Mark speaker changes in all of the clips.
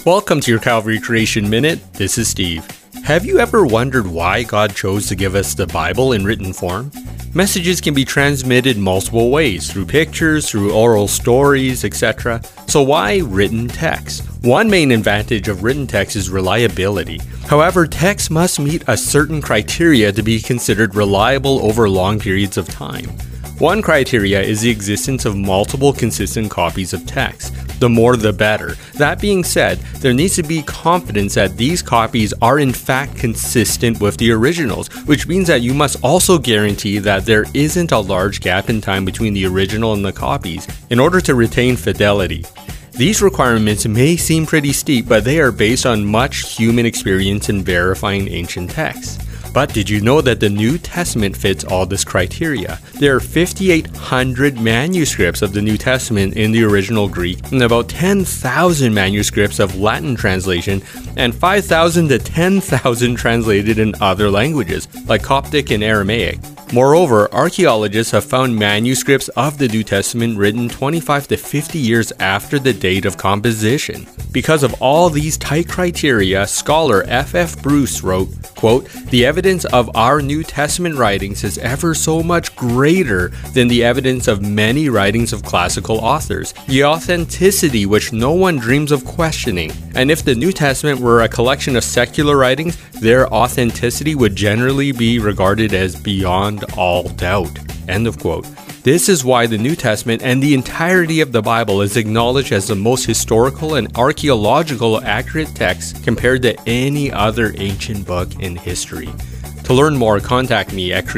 Speaker 1: Welcome to your Calvary Creation Minute. This is Steve. Have you ever wondered why God chose to give us the Bible in written form? Messages can be transmitted multiple ways, through pictures, through oral stories, etc. So why written text? One main advantage of written text is reliability. However, text must meet a certain criteria to be considered reliable over long periods of time. One criteria is the existence of multiple consistent copies of text. The more the better. That being said, there needs to be confidence that these copies are in fact consistent with the originals, which means that you must also guarantee that there isn't a large gap in time between the original and the copies in order to retain fidelity. These requirements may seem pretty steep, but they are based on much human experience in verifying ancient texts. But did you know that the New Testament fits all this criteria? There are 5,800 manuscripts of the New Testament in the original Greek, and about 10,000 manuscripts of Latin translation, and 5,000 to 10,000 translated in other languages, like Coptic and Aramaic. Moreover, archaeologists have found manuscripts of the New Testament written 25 to 50 years after the date of composition. Because of all these tight criteria, scholar F.F. Bruce wrote, quote, "The evidence of our New Testament writings is ever so much greater than the evidence of many writings of classical authors, the authenticity which no one dreams of questioning. And if the New Testament were a collection of secular writings, their authenticity would generally be regarded as beyond all doubt." End of quote. This is why the New Testament and the entirety of the Bible is acknowledged as the most historical and archaeological accurate text compared to any other ancient book in history. To learn more, contact me at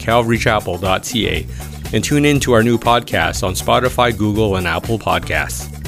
Speaker 1: creation@calvarychapel.ca and tune in to our new podcast on Spotify, Google, and Apple Podcasts.